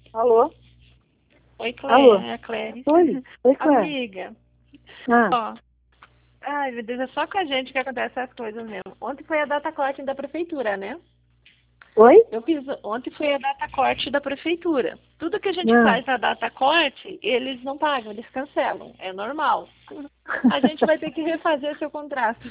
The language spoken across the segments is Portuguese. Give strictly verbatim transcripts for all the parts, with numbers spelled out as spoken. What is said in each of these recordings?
Alô? Oi, Alô? Claire, é a Claire. Oi? Oi, Clara. Amiga, Ah, ó. Ai, meu Deus, é só com a gente que acontece essas coisas mesmo. Ontem foi a data corte da prefeitura, né? oi? Eu fiz. Ontem foi a data corte da prefeitura. Tudo que a gente Ah. faz na data corte, eles não pagam, eles cancelam. É normal. A gente vai ter que refazer seu contrato.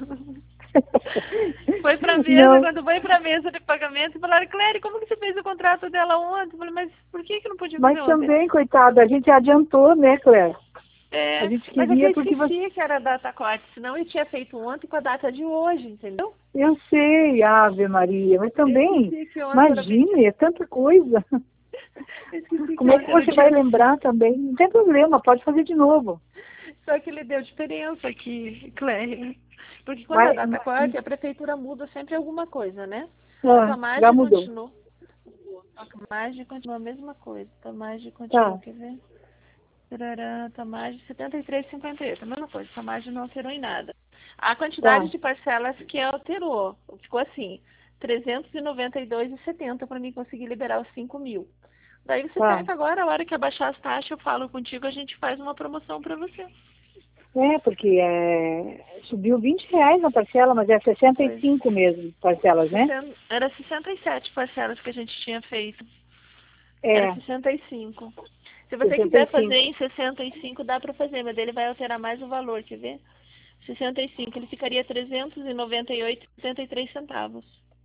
Foi pra mesa, Não, quando foi pra mesa de pagamento, falaram, Claire, como que você fez o contrato dela ontem? Eu falei, mas por que que não podia mas fazer ontem? também, coitada, a gente adiantou, né, Claire? A É, gente mas é que eu queria porque você... esqueci que era a data corte, senão eu tinha feito ontem com a data de hoje, entendeu? Eu sei, Ave Maria, mas Eu também, esqueci que ontem era vinte. imagine, é tanta coisa. Eu esqueci que Como é que ontem era o você vai dia. lembrar também? Não tem problema, pode fazer de novo. Só que ele deu diferença aqui, Claire. Porque quando a Vai, data corte, a prefeitura muda sempre alguma coisa, né? A ah, tua já margem mudou. continua. A margem continua a mesma coisa. A margem continua, Tá, quer ver? Tarará, tua margem setenta e três vírgula cinquenta e oito. A mesma coisa, tua margem não alterou em nada. A quantidade tá, de parcelas que alterou. Ficou assim, trezentos e noventa e dois vírgula setenta para mim conseguir liberar os cinco mil. Daí você tá. pega agora, a hora que abaixar as taxas, eu falo contigo, a gente faz uma promoção para você. É, porque é, subiu vinte reais na parcela, mas é sessenta e Foi. cinco mesmo parcelas, né? sessenta Era sessenta e sete parcelas que a gente tinha feito. Era É, sessenta e cinco. Se você sessenta quiser e fazer cinco. em sessenta e cinco, dá para fazer, mas ele vai alterar mais o valor, quer ver? sessenta e cinco, ele ficaria trezentos e noventa e oito vírgula setenta e três centavos.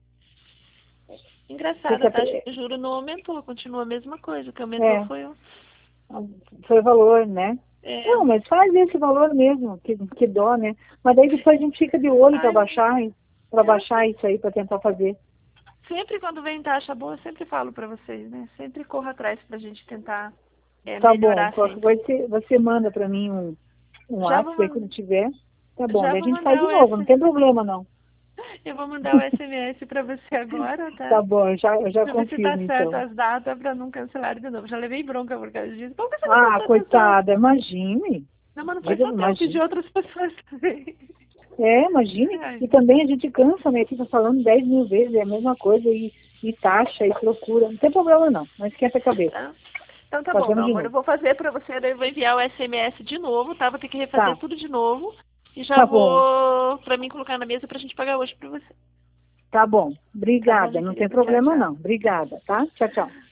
Engraçado, a Fica, taxa tre- de juros não aumentou, continua a mesma coisa. O que aumentou é, foi o. foi o valor, né? É, Não, mas faz esse valor mesmo, que, que dó, né? Mas daí depois a gente fica de olho para ai, baixar, para eu baixar isso aí, para tentar fazer. sempre quando vem taxa boa, eu sempre falo para vocês, né? Sempre corro atrás pra gente tentar é, Tá bom, melhorar qualquer sempre. coisa você, você manda para mim um, um Já vou, WhatsApp aí man- quando tiver. Tá bom, já daí a vou gente faz mandar de o novo, não S. tem problema não. Eu vou mandar o S M S para você agora, tá? Tá bom, eu já, eu já Pra ver se tá confirmo certo então. as datas pra não cancelar de novo. Já levei bronca por causa disso. Por que você não Ah, prestou atenção? coitada, imagine. Não, mas não foi Diga, só teu, eu pedi imagine. outras pessoas também. É, imagine. Ai, E também a gente cansa, né? Fica falando dez mil vezes, é a mesma coisa, e, e taxa, e procura. Não tem problema não, não esquenta a cabeça. tá? Então tá bom, Fazemos meu de amor. Eu novo. vou fazer pra você, daí eu vou enviar o S M S de novo, tá? Vou ter que refazer Tá, tudo de novo. E já tá bom, vou pra mim colocar na mesa pra gente pagar hoje pra você. tá bom. Tá bom, Obrigada, minha não tem querida? Tchau, problema tchau. não. Obrigada, tá? Tchau, tchau.